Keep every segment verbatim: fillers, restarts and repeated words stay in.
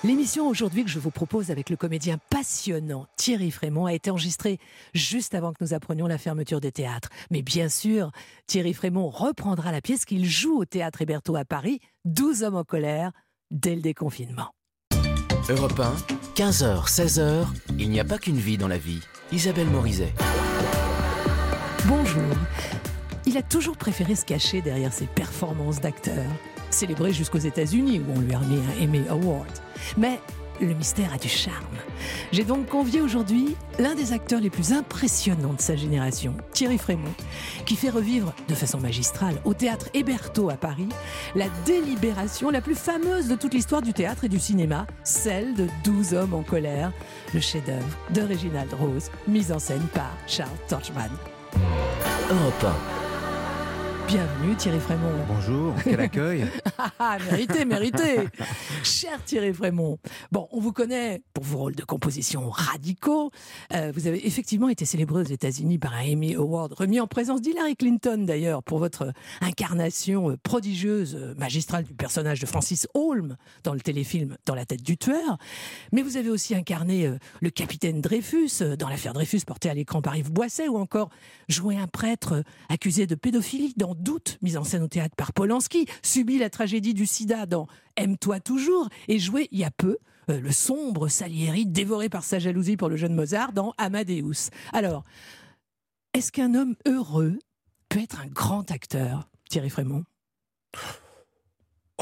L'émission aujourd'hui que je vous propose avec le comédien passionnant Thierry Frémont a été enregistrée juste avant que nous apprenions la fermeture des théâtres. Mais bien sûr, Thierry Frémont reprendra la pièce qu'il joue au Théâtre Hébertot à Paris, douze hommes en colère, dès le déconfinement. Europe un, quinze heures, seize heures, il n'y a pas qu'une vie dans la vie. Isabelle Morizet. Bonjour. Il a toujours préféré se cacher derrière ses performances d'acteur, célébré jusqu'aux États-Unis où on lui a remis un Emmy Award. Mais le mystère a du charme. J'ai donc convié aujourd'hui l'un des acteurs les plus impressionnants de sa génération, Thierry Frémont, qui fait revivre de façon magistrale au Théâtre Hébertot à Paris la délibération la plus fameuse de toute l'histoire du théâtre et du cinéma, celle de douze hommes en colère, le chef-d'œuvre de Reginald Rose, mise en scène par Charles Torchman. Europe un. Bienvenue Thierry Frémont. Bonjour, quel accueil. Mérité, mérité. Cher Thierry Frémont, bon, on vous connaît pour vos rôles de composition radicaux. Euh, vous avez effectivement été célébré aux États-Unis par un Emmy Award, remis en présence d'Hillary Clinton d'ailleurs, pour votre incarnation prodigieuse, magistrale du personnage de Francis Holm dans le téléfilm Dans la tête du tueur. Mais vous avez aussi incarné euh, le capitaine Dreyfus euh, dans l'affaire Dreyfus portée à l'écran par Yves Boisset, ou encore joué un prêtre euh, accusé de pédophilie dans Doute, mise en scène au théâtre par Polanski, subi la tragédie du sida dans Aime-toi toujours, et joué il y a peu euh, le sombre Salieri dévoré par sa jalousie pour le jeune Mozart dans Amadeus. Alors, est-ce qu'un homme heureux peut être un grand acteur, Thierry Frémont? Oh.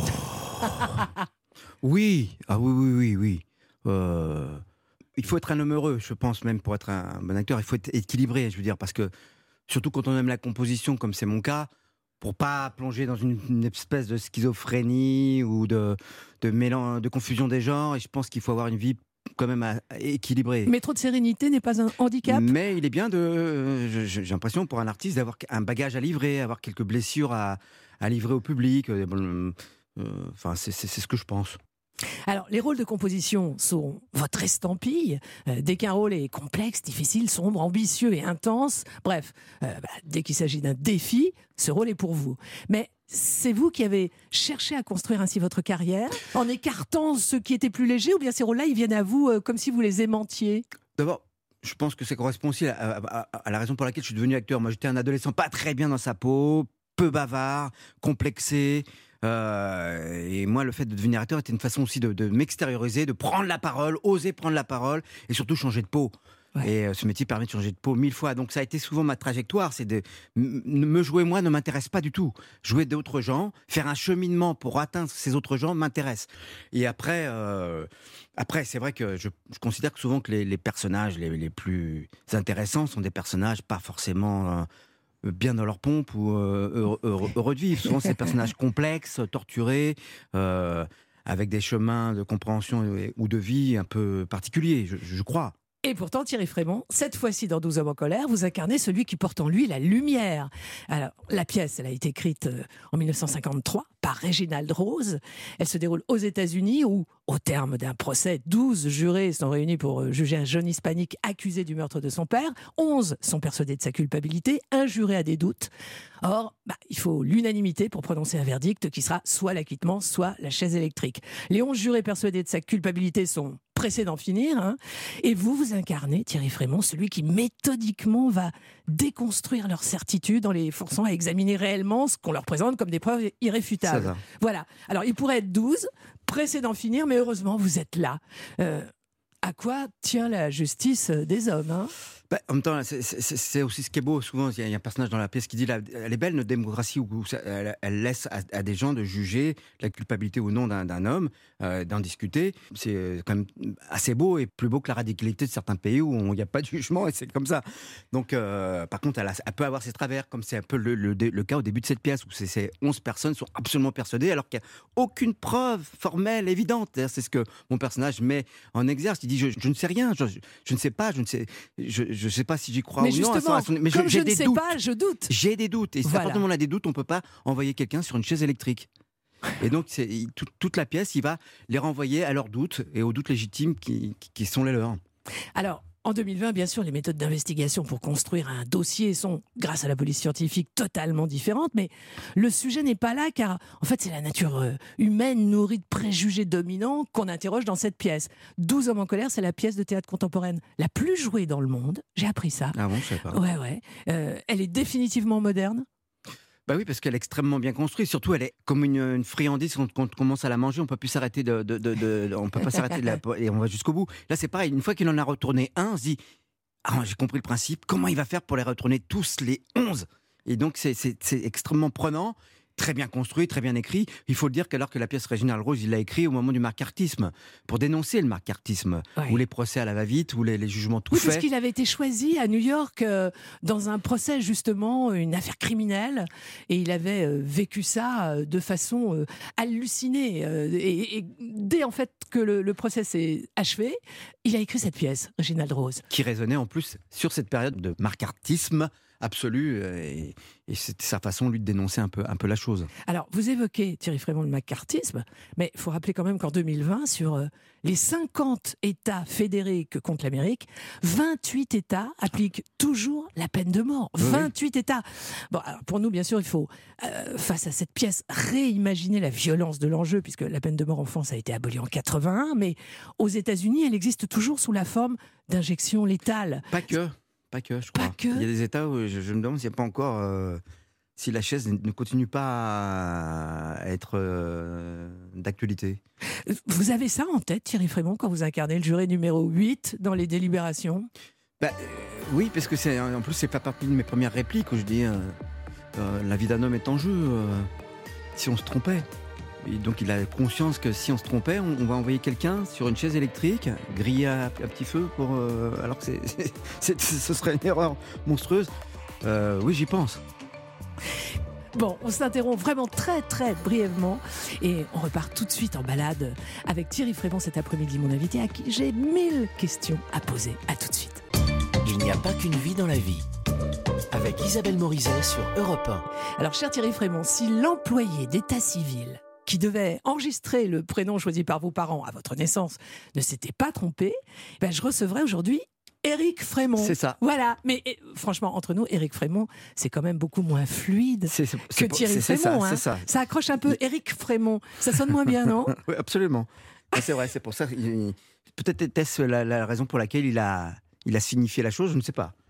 Oui, ah oui, oui, oui, oui. Euh, il faut être un homme heureux, je pense, même pour être un bon acteur. Il faut être équilibré, je veux dire, parce que surtout quand on aime la composition, comme c'est mon cas, pour pas plonger dans une, une espèce de schizophrénie ou de, de, mélange, de confusion des genres. Et je pense qu'il faut avoir une vie quand même à, à équilibrée. Mais trop de sérénité n'est pas un handicap? Mais il est bien de... Euh, j'ai l'impression pour un artiste d'avoir un bagage à livrer, avoir quelques blessures à, à livrer au public. Euh, euh, enfin, c'est, c'est, c'est ce que je pense. Alors, les rôles de composition sont votre estampille. Euh, dès qu'un rôle est complexe, difficile, sombre, ambitieux et intense, bref, euh, bah, dès qu'il s'agit d'un défi, ce rôle est pour vous. Mais c'est vous qui avez cherché à construire ainsi votre carrière, en écartant ce qui était plus léger, ou bien ces rôles-là, ils viennent à vous euh, comme si vous les aimantiez? D'abord, je pense que ça correspond aussi à, à, à, à la raison pour laquelle je suis devenu acteur. Moi, j'étais un adolescent pas très bien dans sa peau, peu bavard, complexé. Euh, et moi, le fait de devenir acteur était une façon aussi de, de m'extérioriser, de prendre la parole, oser prendre la parole et surtout changer de peau. Ouais. Et euh, ce métier permet de changer de peau mille fois. Donc ça a été souvent ma trajectoire. C'est de m- me jouer moi ne m'intéresse pas du tout. Jouer d'autres gens, faire un cheminement pour atteindre ces autres gens m'intéresse. Et après, euh, après c'est vrai que je, je considère que souvent que les, les personnages les, les plus intéressants sont des personnages pas forcément... Euh, bien dans leur pompe ou euh, heureux, heureux, heureux de vivre. Souvent, c'est des personnages complexes, torturés, euh, avec des chemins de compréhension ou de vie un peu particuliers, je, je crois. Et pourtant, Thierry Frémont, cette fois-ci dans douze hommes en colère, vous incarnez celui qui porte en lui la lumière. Alors, la pièce, elle a été écrite en dix-neuf cent cinquante-trois par Reginald Rose. Elle se déroule aux États-Unis où, au terme d'un procès, douze jurés sont réunis pour juger un jeune hispanique accusé du meurtre de son père. onze sont persuadés de sa culpabilité, un juré a des doutes. Or, bah, il faut l'unanimité pour prononcer un verdict qui sera soit l'acquittement, soit la chaise électrique. Les onze jurés persuadés de sa culpabilité sont pressés d'en finir, hein. Et vous, vous incarnez, Thierry Frémont, celui qui méthodiquement va déconstruire leurs certitudes en les forçant à examiner réellement ce qu'on leur présente comme des preuves irréfutables. Voilà. Alors, il pourrait être douze, pressés d'en finir, mais heureusement, vous êtes là. Euh, à quoi tient la justice des hommes, hein? Bah, en même temps, c'est, c'est, c'est aussi ce qui est beau. Souvent, il y a un personnage dans la pièce qui dit la, elle est belle, notre démocratie, où elle, elle laisse à, à des gens de juger la culpabilité ou non d'un, d'un homme, euh, d'en discuter. C'est quand même assez beau et plus beau que la radicalité de certains pays où il n'y a pas de jugement et c'est comme ça. Donc, euh, par contre, elle, a, elle peut avoir ses travers, comme c'est un peu le, le, le cas au début de cette pièce où c'est, c'est onze personnes sont absolument persuadées alors qu'il n'y a aucune preuve formelle, évidente. C'est ce que mon personnage met en exergue. Il dit je, je ne sais rien, je, je ne sais pas, je ne sais. Je, je ne sais pas si j'y crois mais ou non. À son, à son, mais comme je, j'ai je des ne sais doutes. pas, je doute. J'ai des doutes. Et voilà. à partir du moment où on a des doutes, on ne peut pas envoyer quelqu'un sur une chaise électrique. Et donc, c'est, il, tout, toute la pièce, il va les renvoyer à leurs doutes et aux doutes légitimes qui, qui, qui sont les leurs. Alors, En deux mille vingt, bien sûr, les méthodes d'investigation pour construire un dossier sont, grâce à la police scientifique, totalement différentes. Mais le sujet n'est pas là, car en fait, c'est la nature euh, humaine nourrie de préjugés dominants qu'on interroge dans cette pièce. douze hommes en colère, c'est la pièce de théâtre contemporaine la plus jouée dans le monde. J'ai appris ça. Ah bon, je sais pas. Ouais, ouais. Euh, elle est définitivement moderne. Bah oui, parce qu'elle est extrêmement bien construite. Surtout, elle est comme une, une friandise. Quand, quand on commence à la manger, on peut plus s'arrêter de, de, de, de- on peut pas s'arrêter de la, et on va jusqu'au bout. Là, c'est pareil. Une fois qu'il en a retourné un, on se dit, ah, j'ai compris le principe. Comment il va faire pour les retourner tous les onze? Et donc, c'est, c'est, c'est extrêmement prenant. Très bien construit, très bien écrit. Il faut le dire qu'alors que la pièce Réginald Rose, il l'a écrit au moment du macartisme, pour dénoncer le macartisme, Ouais. ou les procès à la va-vite, ou les, les jugements tout Oui, parce faits. qu'il avait été choisi à New York euh, dans un procès, justement, une affaire criminelle. Et il avait euh, vécu ça euh, de façon euh, hallucinée. Euh, et, et dès en fait que le, le procès s'est achevé, il a écrit cette pièce, Réginald Rose. Qui résonnait en plus sur cette période de macartisme absolu, euh, et, et c'était sa façon, lui, de dénoncer un peu, un peu la chose. Alors, vous évoquez, Thierry Frémont, le macartisme, mais il faut rappeler quand même qu'en deux mille vingt, sur euh, les cinquante États fédérés que compte l'Amérique, vingt-huit États appliquent toujours la peine de mort. Oui, oui. vingt-huit États. Bon, alors pour nous, bien sûr, il faut, euh, face à cette pièce, réimaginer la violence de l'enjeu, puisque la peine de mort en France a été abolie en quatre-vingt-un, mais aux États-Unis, elle existe toujours sous la forme d'injections létales. Pas que, pas que, je crois. Pas que. Il y a des États où je, je me demande s'il n'y a pas encore, euh, si la chaise ne continue pas à être euh, d'actualité. Vous avez ça en tête, Thierry Frémont, quand vous incarnez le juré numéro huit dans les délibérations? Bah, euh, oui, parce que c'est, en plus, c'est pas partie de mes premières répliques où je dis euh, euh, la vie d'un homme est en jeu. euh, si on se trompait. Et donc il a conscience que si on se trompait, on, on va envoyer quelqu'un sur une chaise électrique, griller à, à petit feu, pour, euh, alors que c'est, c'est- c'est- ce serait une erreur monstrueuse. Euh, oui, j'y pense. Bon, on s'interrompt vraiment très très brièvement et on repart tout de suite en balade avec Thierry Frémont cet après-midi, mon invité, à qui j'ai mille questions à poser. À tout de suite. Il n'y a pas qu'une vie dans la vie. Avec Isabelle Morizet sur Europe un. Alors, cher Thierry Frémont, si l'employé d'état civil qui devait enregistrer le prénom choisi par vos parents à votre naissance ne s'était pas trompé, ben, je recevrais aujourd'hui Éric Frémont. C'est ça. Voilà, mais eh, franchement, entre nous, Éric Frémont, c'est quand même beaucoup moins fluide C'est, c'est- que c'est pour- Thierry c'est- c'est Frémont. ça, hein. c'est ça. Ça accroche un peu. Éric Frémont, ça sonne moins bien, non? Oui, absolument. Ah, c'est vrai, c'est pour ça. il- Peut-être était-ce la, la raison pour laquelle il a, il a signifié la chose, je ne sais pas.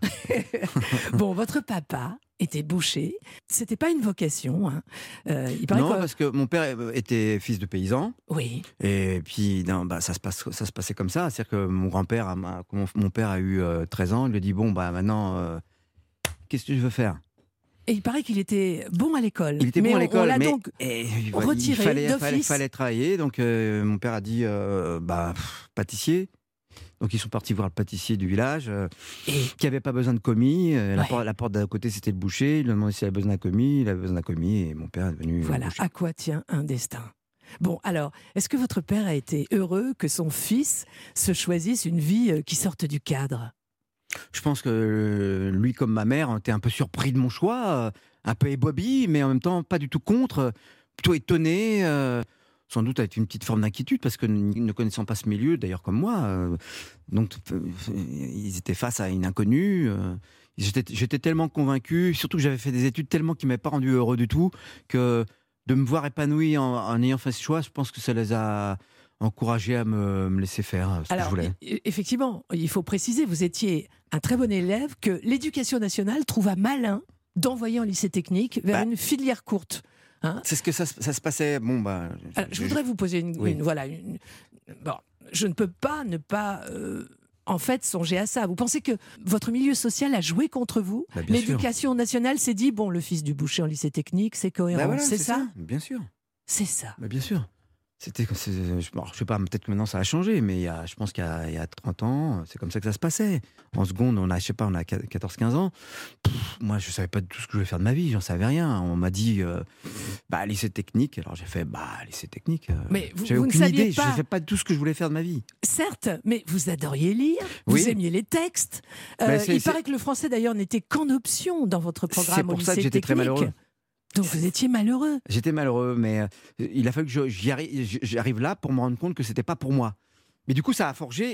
Bon, votre papa était boucher. C'était pas une vocation. Hein. Euh, il paraît Non, que... parce que mon père était fils de paysan. Oui. Et puis, non, bah, ça, se passe, ça se passait comme ça. C'est-à-dire que mon grand-père, a- m'a- mon, mon père a eu euh, treize ans. Il lui a dit, bon, bah, maintenant, euh, qu'est-ce que tu veux faire? Et il paraît qu'il était bon à l'école. Il était mais bon à on- l'école, on l'a mais donc et, il retiré fallait, d'office. fallait, fallait travailler. Donc, euh, mon père a dit, euh, bah, pff, pâtissier. Donc, ils sont partis voir le pâtissier du village, euh, Et qui n'avait pas besoin de commis. Euh, la, Ouais. porte, la porte d'à côté, c'était le boucher. Il lui a demandé s'il avait besoin d'un commis. Il avait besoin d'un commis. Et mon père est devenu voilà boucher. à quoi tient un destin. Bon, alors, est-ce que votre père a été heureux que son fils se choisisse une vie euh, qui sorte du cadre? Je pense que euh, lui, comme ma mère, était un peu surpris de mon choix, euh, un peu ébobi, mais en même temps pas du tout contre, euh, plutôt étonné, euh, sans doute avec une petite forme d'inquiétude, parce que n- ne connaissant pas ce milieu, d'ailleurs comme moi, euh, donc euh, ils étaient face à une inconnue. euh, j'étais, j'étais tellement convaincu, surtout que j'avais fait des études tellement qui ne m'avaient pas rendu heureux du tout, que de me voir épanoui en, en ayant fait ce choix, je pense que ça les a encouragés à me, me laisser faire ce que je Alors, voulais. e- effectivement, il faut préciser, vous étiez un très bon élève que l'éducation nationale trouva malin d'envoyer en lycée technique vers Bah. une filière courte. Hein. C'est ce que ça, se- ça se passait. Bon, bah, Alors, je voudrais vous poser une, Oui. une- voilà, une- bon, je ne peux pas ne pas euh, en fait songer à ça. Vous pensez que votre milieu social a joué contre vous? Bah, bien sûr. L'éducation nationale s'est dit bon, le fils du boucher en lycée technique, c'est cohérent, Bah voilà, c'est ça, Bien sûr. c'est ça. Bah bien sûr. C'était, c'est- je, bon, je sais pas, peut-être que maintenant ça a changé, mais il y a, je pense qu'il y a, il y a trente ans, c'est comme ça que ça se passait. En seconde, on a, je sais pas, on a quatorze quinze ans. Pff, moi, je savais pas du tout ce que je voulais faire de ma vie, j'en savais rien. On m'a dit, euh, bah, lycée technique. Alors j'ai fait, bah, lycée technique. euh, Mais vous- j'avais vous ne aucune saviez idée, pas. je savais pas du tout ce que je voulais faire de ma vie. Certes, mais vous adoriez lire, vous Oui. aimiez les textes. Euh, Mais c'est- il c'est- paraît que le français d'ailleurs n'était qu'en option dans votre programme C'est au pour ça que lycée j'étais très technique. malheureux. Donc vous étiez malheureux. J'étais malheureux, mais euh, il a fallu que je- j'y arrive, j'arrive là pour me rendre compte que c'était pas pour moi. Mais du coup, ça a forgé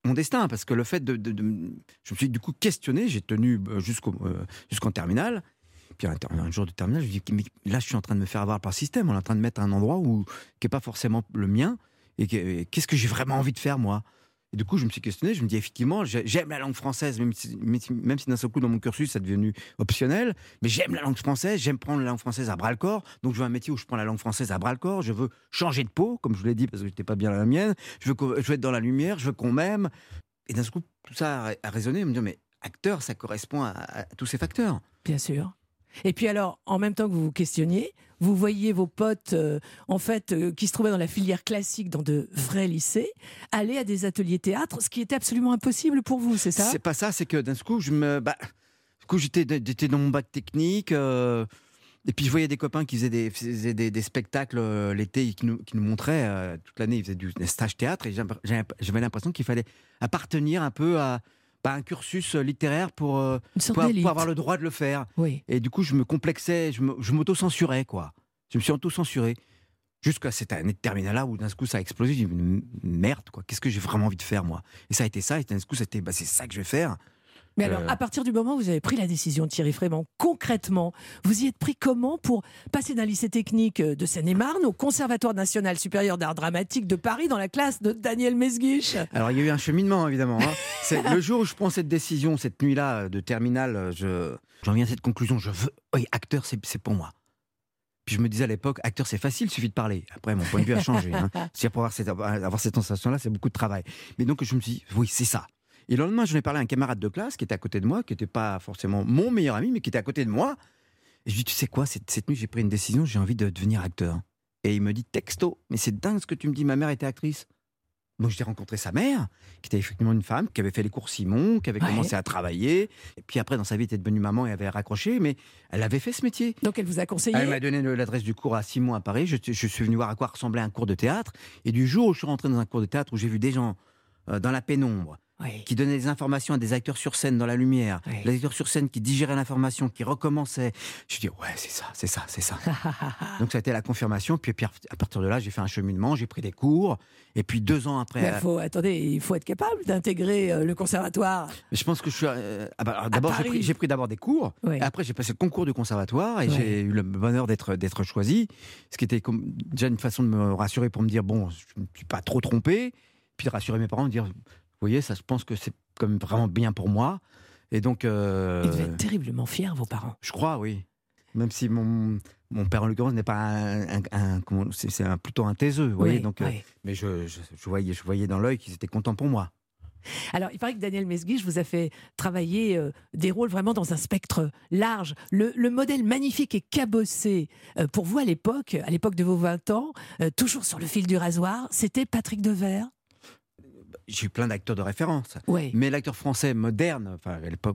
mon destin, parce que le fait de, de, de je me suis du coup questionné, j'ai tenu jusqu'au euh, jusqu'en terminale. Puis un, un jour de terminale, je me dis mais là je suis en train de me faire avoir par le système, on est en train de mettre un endroit où qui est pas forcément le mien, et, que, et qu'est-ce que j'ai vraiment envie de faire moi? Et du coup, je me suis questionné, je me dis effectivement, j'aime la langue française, même si, même si d'un seul coup dans mon cursus, ça est devenu optionnel, mais j'aime la langue française, j'aime prendre la langue française à bras-le-corps, donc je veux un métier où je prends la langue française à bras-le-corps, je veux changer de peau, comme je vous l'ai dit, parce que j'étais pas bien à la mienne, je veux, je veux être dans la lumière, je veux qu'on m'aime. Et d'un seul coup, tout ça a, a résonné, me dire, mais acteur, ça correspond à, à tous ces facteurs. Bien sûr. Et puis alors, en même temps que vous vous questionniez, vous voyez vos potes, euh, en fait, euh, qui se trouvaient dans la filière classique, dans de vrais lycées, aller à des ateliers théâtre, ce qui était absolument impossible pour vous, c'est ça? C'est pas ça, c'est que d'un coup, je me, bah, du coup, j'étais, j'étais dans mon bac technique, euh, et puis je voyais des copains qui faisaient des, faisaient des, des spectacles euh, l'été, qui nous, qui nous montraient euh, toute l'année, ils faisaient du des stages théâtre, et j'avais, j'avais l'impression qu'il fallait appartenir un peu à Bah, un cursus littéraire pour, euh, pour, pour avoir le droit de le faire. Oui. Et du coup, je me complexais, je, me, je m'auto-censurais, quoi. Je me suis auto-censuré. Jusqu'à cette année de terminale là où d'un coup ça a explosé. J'ai dit, merde, quoi. Qu'est-ce que j'ai vraiment envie de faire, moi? Et ça a été ça. Et d'un coup, c'était, bah, c'est ça que je vais faire. Mais alors, euh... à partir du moment où vous avez pris la décision, Thierry Frémaux, concrètement, vous y êtes pris comment pour passer d'un lycée technique de Seine-et-Marne au Conservatoire national supérieur d'art dramatique de Paris dans la classe de Daniel Mesguich? Alors, il y a eu un cheminement, évidemment. Hein. C'est le jour où je prends cette décision, cette nuit-là de terminale, je, j'en viens à cette conclusion. Je veux, oui, acteur, c'est, c'est pour moi. Puis je me disais à l'époque, acteur, c'est facile, il suffit de parler. Après, mon point de vue a changé. Hein. C'est-à-dire, pour avoir cette, avoir cette sensation-là, c'est beaucoup de travail. Mais donc, je me suis dit, oui, c'est ça. Et le lendemain, j'en ai parlé à un camarade de classe qui était à côté de moi, qui n'était pas forcément mon meilleur ami, mais qui était à côté de moi. Et je lui dis, tu sais quoi, cette, cette nuit, j'ai pris une décision, j'ai envie de devenir acteur. Et il me dit, texto, mais c'est dingue ce que tu me dis, ma mère était actrice. Donc j'ai rencontré sa mère, qui était effectivement une femme, qui avait fait les cours Simon, qui avait ouais. commencé à travailler. Et puis après, dans sa vie, elle était devenue maman et avait raccroché, mais elle avait fait ce métier. Donc elle vous a conseillé? Elle m'a donné l'adresse du cours à Simon à Paris. Je, je suis venu voir à quoi ressemblait un cours de théâtre. Et du jour où je suis rentré dans un cours de théâtre, où j'ai vu des gens euh, dans la pénombre, oui. qui donnaient des informations à des acteurs sur scène dans la lumière, oui. les acteurs sur scène qui digéraient l'information, qui recommençaient. Je me suis dit, ouais, c'est ça, c'est ça, c'est ça. Donc ça a été la confirmation. Puis, puis à partir de là, j'ai fait un cheminement, j'ai pris des cours. Et puis deux ans après... Mais faut, attendez, il faut être capable d'intégrer euh, le conservatoire. Je pense que je suis... Euh, ah bah, d'abord, j'ai pris, j'ai pris d'abord des cours. Oui. Et après, j'ai passé le concours du conservatoire. Et oui. j'ai eu le bonheur d'être, d'être choisi. Ce qui était comme, déjà une façon de me rassurer pour me dire, bon, je ne me suis pas trop trompé. Puis de rassurer mes parents, de dire... Vous voyez, ça, je pense que c'est comme vraiment bien pour moi. Et donc, euh, ils devaient être terriblement fiers, vos parents. Je crois, oui. Même si mon, mon père, en l'occurrence, n'est pas un... un, un comment, c'est, c'est un, plutôt un taiseux, vous voyez. Oui, donc, oui. euh, mais je, je, je, voyais, je voyais dans l'œil qu'ils étaient contents pour moi. Alors, il paraît que Daniel Mesguich vous a fait travailler euh, des rôles vraiment dans un spectre large. Le, le modèle magnifique et cabossé euh, pour vous à l'époque, à l'époque de vos vingt ans, euh, toujours sur le fil du rasoir, c'était Patrick Devers. J'ai eu plein d'acteurs de référence. Ouais. Mais l'acteur français moderne, enfin,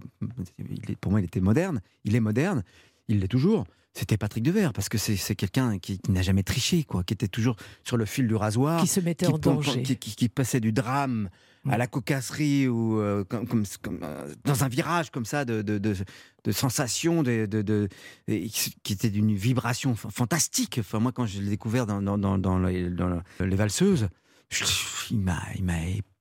pour moi, il était moderne, il est moderne, il l'est toujours. C'était Patrick Devers, parce que c'est, c'est quelqu'un qui, qui n'a jamais triché, quoi, qui était toujours sur le fil du rasoir. Qui se mettait qui, en danger. Qui, qui, qui passait du drame mmh. à la cocasserie, ou euh, comme, comme, comme, euh, dans un virage comme ça de, de, de, de sensations, de, de, de, de, qui était d'une vibration fantastique. Enfin, moi, quand je l'ai découvert dans, dans, dans, dans, les, dans les valseuses, il m'a, il m'a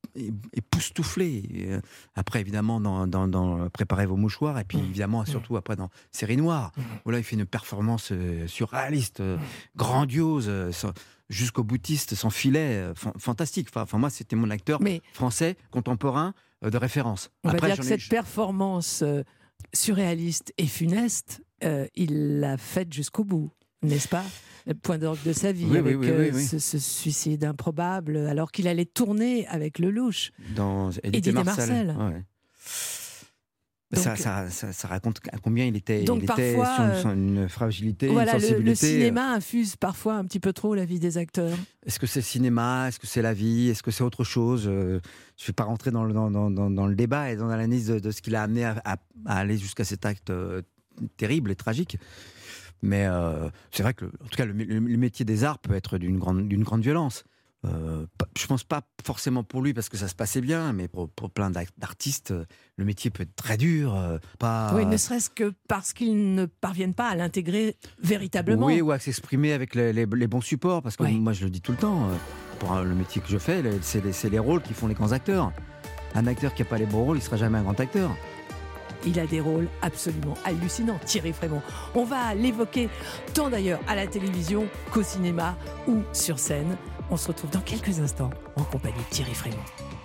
époustouflé. Après, évidemment, dans, dans, dans Préparez vos mouchoirs, et puis évidemment, mmh. surtout après dans Série Noire, mmh. où là, il fait une performance euh, surréaliste, euh, grandiose, euh, sans, jusqu'au boutiste, sans filet, euh, f- fantastique. Enfin, enfin, moi, c'était mon acteur Mais français, contemporain, euh, de référence. On après, va dire que cette ai... performance euh, surréaliste et funeste, euh, il l'a faite jusqu'au bout, n'est-ce pas? Le point d'orgue de sa vie, oui, avec oui, oui, euh, oui, oui. Ce, ce suicide improbable, alors qu'il allait tourner avec Lelouch. Dans Édith et Marcel. Marcel. Ouais. Donc, ça, ça, ça, ça raconte à combien il était, donc il parfois, était sur, sur une fragilité, voilà, une sensibilité. Le, le cinéma infuse parfois un petit peu trop la vie des acteurs. Est-ce que c'est le cinéma? Est-ce que c'est la vie? Est-ce que c'est autre chose? Je ne vais pas rentrer dans le, dans, dans, dans le débat et dans l'analyse de, de ce qui l'a amené à, à, à aller jusqu'à cet acte euh, terrible et tragique. Mais euh, c'est vrai que, en tout cas, le, le, le métier des arts peut être d'une grande, d'une grande violence. Euh, je pense pas forcément pour lui parce que ça se passait bien, mais pour, pour plein d'artistes, le métier peut être très dur. Euh, pas... Oui, ne serait-ce que parce qu'ils ne parviennent pas à l'intégrer véritablement. Oui, ou à s'exprimer avec les, les, les bons supports, parce que oui. moi je le dis tout le temps, pour le métier que je fais, c'est les, c'est les rôles qui font les grands acteurs. Un acteur qui n'a pas les bons rôles, il ne sera jamais un grand acteur. Il a des rôles absolument hallucinants, Thierry Frémaux. On va l'évoquer tant d'ailleurs à la télévision qu'au cinéma ou sur scène. On se retrouve dans quelques instants en compagnie de Thierry Frémaux.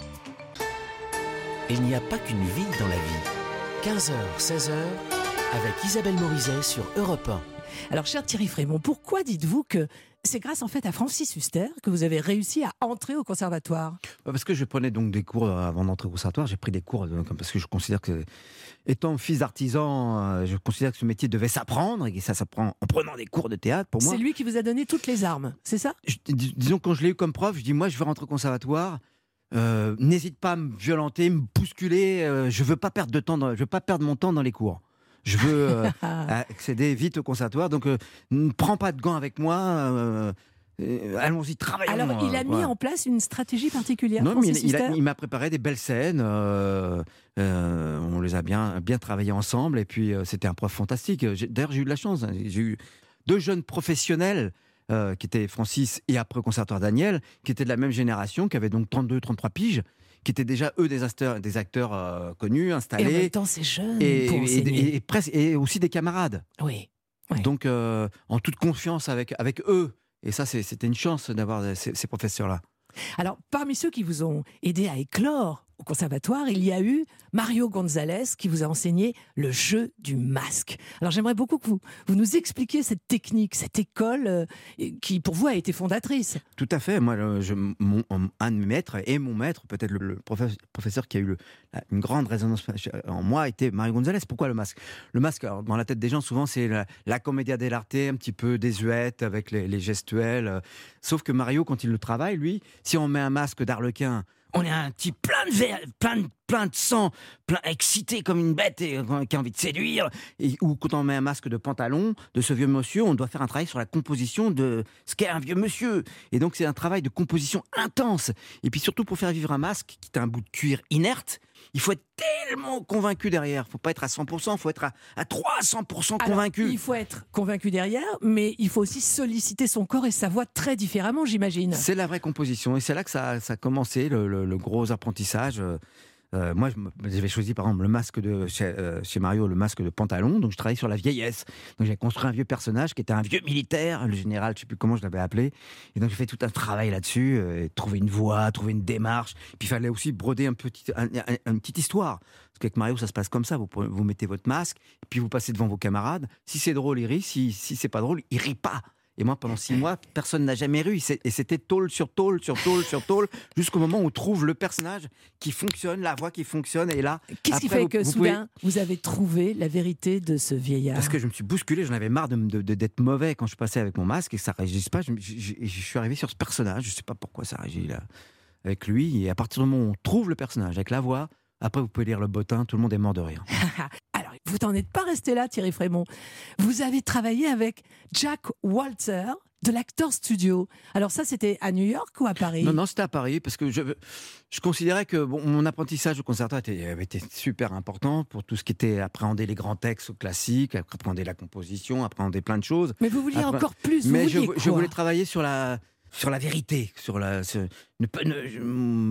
Il n'y a pas qu'une vie dans la vie. quinze heures, seize heures, avec Isabelle Morizet sur Europe un. Alors, cher Thierry Frémaux, pourquoi dites-vous que c'est grâce en fait à Francis Huster que vous avez réussi à entrer au conservatoire ? Parce que je prenais donc des cours avant d'entrer au conservatoire. J'ai pris des cours donc, parce que je considère que, étant fils d'artisan, je considère que ce métier devait s'apprendre et que ça s'apprend en prenant des cours de théâtre. Pour moi, c'est lui qui vous a donné toutes les armes, c'est ça ? je, dis- Disons, quand je l'ai eu comme prof, je dis moi, je veux rentrer au conservatoire. Euh, n'hésite pas à me violenter, me bousculer. Euh, je veux pas perdre de temps. Dans, je veux pas perdre mon temps dans les cours. Je veux euh, accéder vite au conservatoire. Donc, euh, ne prends pas de gants avec moi. Euh, euh, allons-y, travaillons. Alors, il a euh, mis voilà. en place une stratégie particulière, Non, mais Francis il, il a- Huster ? il m'a préparé des belles scènes. euh, euh, on les a bien, bien travaillées ensemble. Et puis, euh, c'était un prof fantastique. J'ai- D'ailleurs, j'ai eu de la chance. hein. J'ai eu deux jeunes professionnels euh, qui étaient Francis et après au conservatoire Daniel, qui étaient de la même génération, qui avaient donc trente-deux, trente-trois piges, qui étaient déjà, eux, des acteurs, des acteurs euh, connus, Et en installés. même temps, c'est jeune Et, pour et- enseigner. et- et presque, et aussi des camarades. Oui. Oui. Donc, euh, en toute confiance avec, avec eux. Et ça, c'est- c'était une chance d'avoir ces, ces professeurs-là. Alors, parmi ceux qui vous ont aidé à éclore au conservatoire, il y a eu Mario Gonzalez qui vous a enseigné le jeu du masque. Alors, j'aimerais beaucoup que vous, vous nous expliquiez cette technique, cette école euh, qui, pour vous, a été fondatrice. Tout à fait. Moi, le- je, mon, un de mes maîtres et mon maître, peut-être le, le professeur, professeur qui a eu le- la- une grande résonance en moi, était Mario Gonzalez. Pourquoi le masque ? Le masque, alors, dans la tête des gens, souvent, c'est la, la commedia dell'arte, un petit peu désuète, avec les, les gestuels. euh. Sauf que Mario, quand il le travaille, lui, si on met un masque d'arlequin, on est un type plein de verre, plein de, plein de sang, plein excité comme une bête et euh, qui a envie de séduire. Et, ou quand on met un masque de pantalon de ce vieux monsieur, on doit faire un travail sur la composition de ce qu'est un vieux monsieur. Et donc c'est un travail de composition intense. Et puis surtout pour faire vivre un masque qui est un bout de cuir inerte, il faut être tellement convaincu derrière. Il ne faut pas être à cent pour cent, il faut être à, à trois cents pour cent Alors, convaincu. il faut être convaincu derrière, mais il faut aussi solliciter son corps et sa voix très différemment, j'imagine. C'est la vraie composition. Et c'est là que ça, ça a commencé, le, le- le gros apprentissage. Euh, euh, moi, je me- j'avais choisi par exemple le masque de chez, euh, chez Mario, le masque de pantalon. Donc, je travaillais sur la vieillesse. Donc, j'ai construit un vieux personnage qui était un vieux militaire, le général, je ne sais plus comment je l'avais appelé. Et donc, j'ai fait tout un travail là-dessus, euh, et trouver une voix, trouver une démarche. Puis, il fallait aussi broder un petit, un- un- une petite histoire. Parce qu'avec Mario, ça se passe comme ça. Vous, prenez- vous mettez votre masque, puis vous passez devant vos camarades. Si c'est drôle, il rit. Si, si c'est pas drôle, il rit pas. Et moi, pendant six mois, personne n'a jamais ri. C'est- Et c'était tôle sur tôle, sur tôle, sur tôle, jusqu'au moment où on trouve le personnage qui fonctionne, la voix qui fonctionne. Et là, Qu'est-ce qui après, fait vous- que vous pouvez- soudain, vous avez trouvé la vérité de ce vieillard ? Parce que je me suis bousculé, j'en avais marre de, me- de- de- d'être mauvais quand je passais avec mon masque et que ça ne réagisse pas. Je, me- je- je- je suis arrivé sur ce personnage, je ne sais pas pourquoi ça réagit là, avec lui. Et à partir du moment où on trouve le personnage avec la voix, après vous pouvez lire le bottin, tout le monde est mort de rire. Alors, vous n'en êtes pas resté là, Thierry Frémaux. Vous avez travaillé avec Jack Walter de l'Actor Studio. Alors ça, c'était à New York ou à Paris ? Non, non, c'était à Paris, parce que je, je considérais que bon, mon apprentissage au conservatoire était, avait été super important pour tout ce qui était appréhender les grands textes classiques, appréhender la composition, appréhender plein de choses. Mais vous vouliez Après- encore plus, vous Mais je, vouliez je quoi voulais travailler sur la, sur la vérité, sur la. sur- ne, pas- ne- je-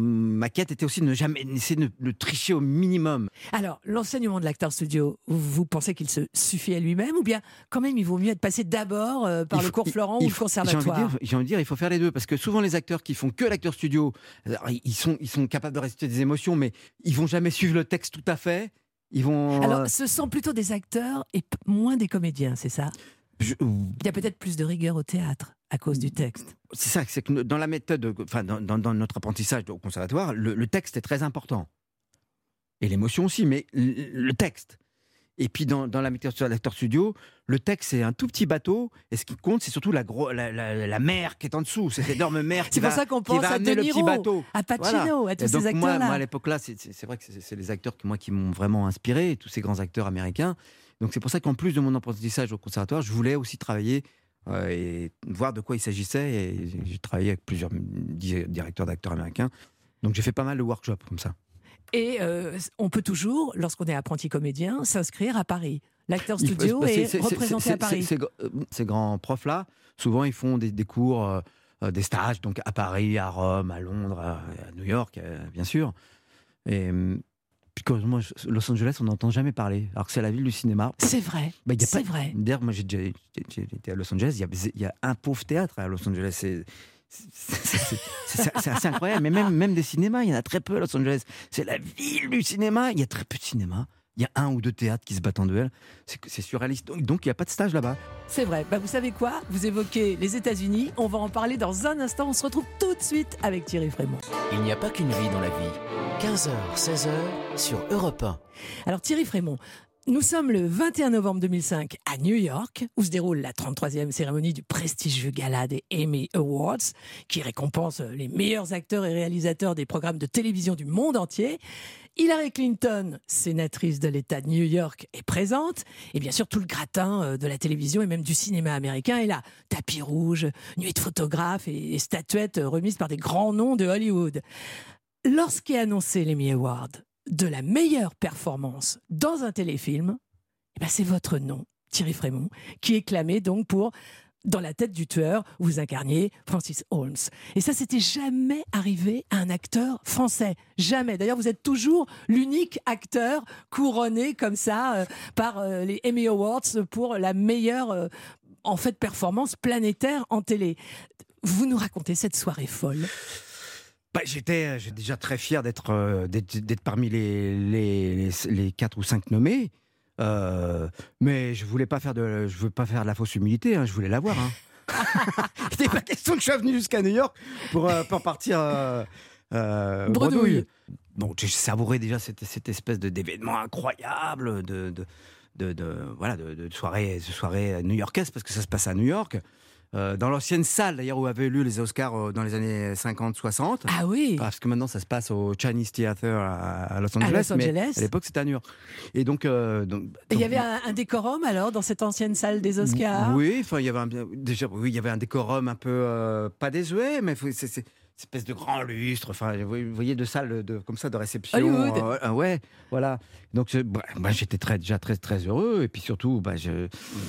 ma quête était aussi de ne jamais essayer de, de tricher au minimum. Alors, l'enseignement de l'Actor Studio, vous pensez qu'il se suffit à lui-même ou bien quand même il vaut mieux être passé d'abord euh, par Il le faut- cours il- Florent il ou le faut- conservatoire ? J'ai envie, de dire, j'ai envie de dire, il faut faire les deux, parce que souvent les acteurs qui font que l'acteur studio, alors, ils sont, ils sont capables de réciter des émotions, mais ils vont jamais suivre le texte tout à fait. Ils vont. Alors, euh, ce sont plutôt des acteurs et p- moins des comédiens, c'est ça ? je- Il y a peut-être plus de rigueur au théâtre à cause du texte. c'est ça, c'est que dans la méthode, enfin dans, dans- dans notre apprentissage au conservatoire, le, le texte est très important. Et l'émotion aussi, mais le, le texte. Et puis dans, dans la méthode sur l'acteur studio, le texte c'est un tout petit bateau, et ce qui compte c'est surtout la, gros, la, la, la mer qui est en dessous, cette énorme mer qui C'est va, pour ça qu'on qui pense va à amener De le petit Niro, bateau. à Pacino, à tous Et ces donc moi, acteurs-là. moi, à l'époque-là, c'est, c'est- c'est vrai que c'est, c'est les acteurs que, moi, qui m'ont vraiment inspiré, tous ces grands acteurs américains. Donc c'est pour ça qu'en plus de mon apprentissage au conservatoire, je voulais aussi travailler euh, et voir de quoi il s'agissait. Et j'ai- j'ai travaillé avec plusieurs di- directeurs d'acteurs américains. Donc j'ai fait pas mal de workshops comme ça. Et euh, on peut toujours, lorsqu'on est apprenti comédien, s'inscrire à Paris. L'acteur Il faut- studio c'est- est c'est- c'est- représenté c'est- à Paris. c'est- c'est- euh, Ces grands profs-là, souvent ils font des, des cours, euh, euh, des stages, donc à Paris, à Rome, à Londres, à, à New York, euh, bien sûr. Et puis curieusement, Los Angeles, on n'entend jamais parler, alors que c'est la ville du cinéma. C'est vrai, Bah, y a c'est pas... vrai. D'ailleurs, moi j'ai déjà j'ai, j'ai été à Los Angeles, il y a, il y a un pauvre théâtre à Los Angeles. C'est, c'est, c'est, c'est, c'est, c'est assez incroyable, mais même, même des cinémas, il y en a très peu à Los Angeles. C'est la ville du cinéma, il y a très peu de cinéma. Il y a un ou deux théâtres qui se battent en duel. C'est, c'est surréaliste. Donc, donc, il n'y a pas de stage là-bas. C'est vrai. Bah, vous savez quoi ? Vous évoquez les États-Unis. On va en parler dans un instant. On se retrouve tout de suite avec Thierry Frémaux. Il n'y a pas qu'une vie dans la vie. quinze heures, seize heures sur Europe un. Alors Thierry Frémaux, nous sommes le vingt et un novembre deux mille cinq à New York, où se déroule la trente-troisième cérémonie du prestigieux gala des Emmy Awards, qui récompense les meilleurs acteurs et réalisateurs des programmes de télévision du monde entier. Hillary Clinton, sénatrice de l'État de New York, est présente. Et bien sûr, tout le gratin de la télévision et même du cinéma américain est là. Tapis rouge, nuée de photographes et statuettes remises par des grands noms de Hollywood. Lorsqu'est annoncé l'Emmy Award de la meilleure performance dans un téléfilm, eh ben c'est votre nom, Thierry Frémaux, qui est clamé donc pour Dans la tête du tueur, vous incarniez Francis Holmes. Et ça, c'était jamais arrivé à un acteur français. Jamais. D'ailleurs, vous êtes toujours l'unique acteur couronné comme ça euh, par euh, les Emmy Awards pour la meilleure euh, en fait, performance planétaire en télé. Vous nous racontez cette soirée folle. Bah, j'étais, j'étais déjà très fier d'être, euh, d'être, d'être parmi les, les, les, les quatre ou cinq nommés. Euh, mais je voulais pas faire de, je veux pas faire de la fausse humilité. Hein, je voulais l'avoir. Hein. Il n'était pas question que je sois venu jusqu'à New York pour, euh, pour partir euh, euh, bredouille. Bon, j'ai savouré déjà cette, cette espèce de, d'événement incroyable, de, de, de, de voilà, de, de soirée, de soirée new-yorkaise parce que ça se passe à New York. Euh, dans l'ancienne salle d'ailleurs où avaient eu lieu les Oscars euh, dans les années cinquante soixante. Ah oui. Parce que maintenant ça se passe au Chinese Theatre à, à Los Angeles. À Los Angeles. Mais à l'époque c'était à New York. Et donc. Euh, donc Et il y avait un, un décorum alors dans cette ancienne salle des Oscars. Oui, enfin il y avait un, déjà oui il y avait un décorum un peu euh, pas désuet, mais c'est, c'est, c'est une espèce de grand lustre. Enfin vous voyez de salles de comme ça de réception. Hollywood. Euh, euh, ouais, voilà. Donc bah, bah, j'étais très, déjà très très heureux et puis surtout bah je.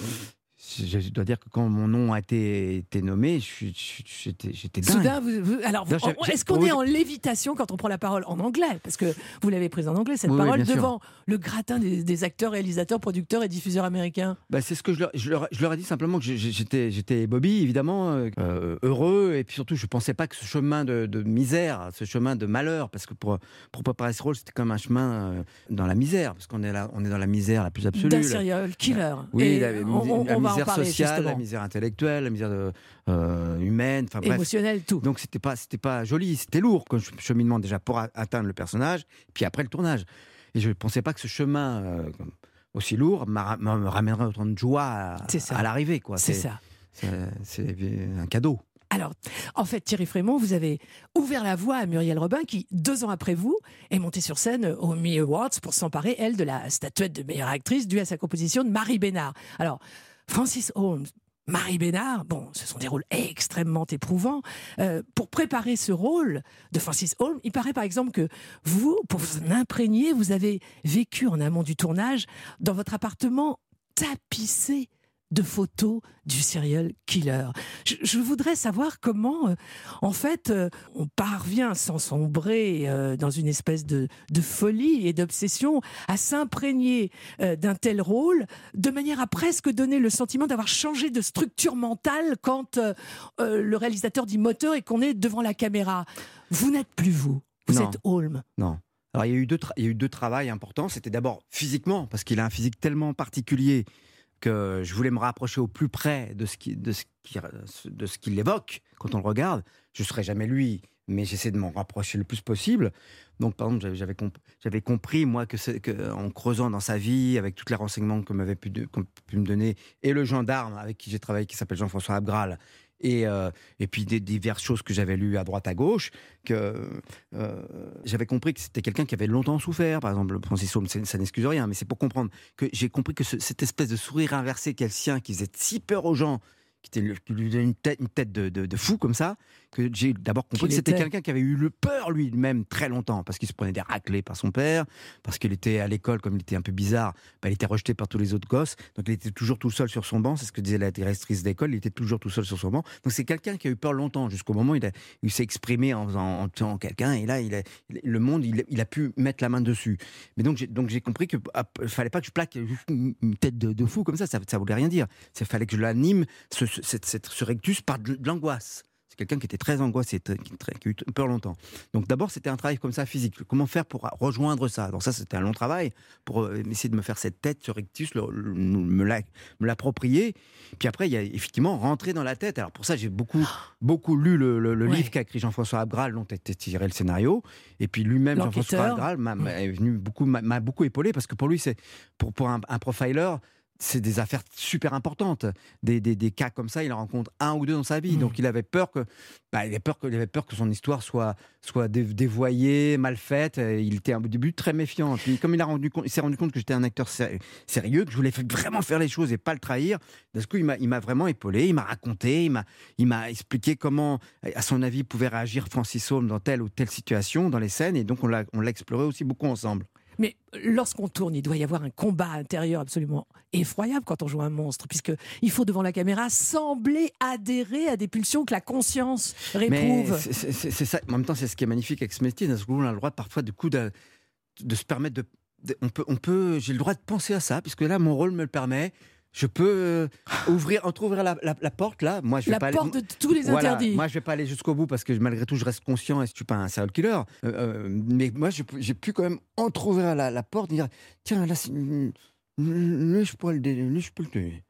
Je dois dire que quand mon nom a été, été nommé, je, je, j'étais, j'étais dingue. Soudain, vous, vous, alors, non, j'ai, est-ce qu'on est en lévitation quand on prend la parole en anglais ? Parce que vous l'avez prise en anglais, cette oui, parole, oui, devant sûr. Le gratin des, des acteurs, réalisateurs, producteurs et diffuseurs américains. Bah, c'est ce que je leur, je leur, je leur ai dit simplement que j'étais, j'étais Bobby, évidemment, euh, heureux, et puis surtout, je ne pensais pas que ce chemin de, de misère, ce chemin de malheur, parce que pour, pour préparer ce rôle, c'était comme un chemin euh, dans la misère, parce qu'on est, là, on est dans la misère la plus absolue. D'un serial killer. Oui, et la, on, on, la on misère va en parler, sociale, justement. la misère intellectuelle, la misère de, euh, humaine, enfin bref. Émotionnelle, tout. Donc c'était pas, c'était pas joli, c'était lourd comme cheminement déjà pour a- atteindre le personnage, puis après le tournage. Et je ne pensais pas que ce chemin euh, aussi lourd m'a, me ramènerait autant de joie à, à l'arrivée. Quoi. C'est, c'est ça. C'est, c'est un cadeau. Alors, en fait, Thierry Frémaux, vous avez ouvert la voie à Muriel Robin, qui, deux ans après vous, est montée sur scène aux Emmy Awards pour s'emparer, elle, de la statuette de meilleure actrice due à sa composition de Marie Bénard. Alors, Francis Holmes, Marie Bénard, bon, ce sont des rôles extrêmement éprouvants. Euh, pour préparer ce rôle de Francis Holmes, il paraît par exemple que vous, pour vous en imprégner, vous avez vécu en amont du tournage dans votre appartement tapissé de photos du serial killer. Je, je voudrais savoir comment, euh, en fait, euh, on parvient sans sombrer euh, dans une espèce de, de folie et d'obsession à s'imprégner euh, d'un tel rôle, de manière à presque donner le sentiment d'avoir changé de structure mentale quand euh, euh, le réalisateur dit moteur et qu'on est devant la caméra. Vous n'êtes plus vous, vous non. êtes Holmes. Non. Alors il y a eu deux, tra- il y a eu deux travails importants. C'était d'abord physiquement, parce qu'il a un physique tellement particulier que je voulais me rapprocher au plus près de ce qui, de ce qui, de ce qu'il évoque quand on le regarde. Je ne serai jamais lui, mais j'essaie de m'en rapprocher le plus possible. Donc, par exemple, j'avais, comp- j'avais compris, moi, que, c'est, que en creusant dans sa vie, avec tous les renseignements que m'avait pu, de, qu'on pu me donner, et le gendarme avec qui j'ai travaillé, qui s'appelle Jean-François Abgral, et, euh, et puis des diverses choses que j'avais lues à droite à gauche, que euh, j'avais compris que c'était quelqu'un qui avait longtemps souffert. Par exemple, Francis Holmes, ça n'excuse rien, mais c'est pour comprendre que j'ai compris que ce, cette espèce de sourire inversé qu'est le sien, qui faisait si peur aux gens, qui, était, le- qui lui donnait une tête, une tête de, de, de fou comme ça, que j'ai d'abord compris Qu'il que c'était était. quelqu'un qui avait eu le peur lui-même très longtemps, parce qu'il se prenait des raclées par son père, parce qu'il était à l'école, comme il était un peu bizarre, bah, il était rejeté par tous les autres gosses, donc il était toujours tout seul sur son banc, c'est ce que disait la directrice d'école, il était toujours tout seul sur son banc. Donc c'est quelqu'un qui a eu peur longtemps, jusqu'au moment où il, a- il s'est exprimé en faisant en tuant quelqu'un, et là, il a, le monde, il, il a pu mettre la main dessus. Mais donc j'ai, donc j'ai compris qu'il ne fallait pas que je plaque juste une, une tête de, de fou comme ça, ça ne voulait rien dire. Il fallait que je l'anime, ce, ce, cette, cette- ce rectus, par de, de l'angoisse. C'est quelqu'un qui était très angoissé, très- qui, très- qui a eu peur longtemps. Donc d'abord, c'était un travail comme ça physique. Comment faire pour rejoindre ça? Donc ça, c'était un long travail pour euh, essayer de me faire cette tête, ce rectus, le- le- me, la- me l'approprier. Puis après, il y a effectivement rentrer dans la tête. Alors pour ça, j'ai beaucoup, beaucoup lu le, le- le Ouais. livre qu'a écrit Jean-François Abgral, dont était tiré le scénario. Et puis lui-même, Jean-François L'enquêteur. Abgral, m'a, m'a- est venu beaucoup, m'a, m'a beaucoup épaulé, parce que pour lui, c'est pour, pour un, un profiler, c'est des affaires super importantes. Des, des, des cas comme ça, il en rencontre un ou deux dans sa vie. Mmh. Donc il avait peur que, bah, il avait peur que, il avait peur que son histoire soit, soit dé- dévoyée, mal faite. Et il était au début très méfiant. Puis comme il, a rendu compte, il s'est rendu compte que j'étais un acteur sé- sérieux, que je voulais vraiment faire les choses et pas le trahir, d'un coup, il m'a, il m'a vraiment épaulé, il m'a raconté, il m'a, il m'a expliqué comment, à son avis, pouvait réagir Francis Holm dans telle ou telle situation, dans les scènes. Et donc on l'a, on l'a exploré aussi beaucoup ensemble. Mais lorsqu'on tourne, il doit y avoir un combat intérieur absolument effroyable quand on joue un monstre, puisqu'il faut devant la caméra sembler adhérer à des pulsions que la conscience Mais réprouve. c'est, c'est- c'est- c'est ça. En même temps, c'est ce qui est magnifique avec ce métier. Dans ce coup, on a le droit parfois de, coup de, de se permettre de, de- on peut, on peut. J'ai le droit de penser à ça, puisque là, mon rôle me le permet. Je peux euh, ouvrir, entrouvrir la, la, la porte là. Moi, je vais La pas porte aller, de tous les voilà, interdits. moi, je vais pas aller jusqu'au bout, parce que malgré tout, je reste conscient et je suis pas un serial killer. Euh, euh, mais moi, je peux- j'ai pu quand même entrouvrir la, la porte et dire, tiens, là, c'est- lui, je pourrais le, dé- lui, je peux le tuer.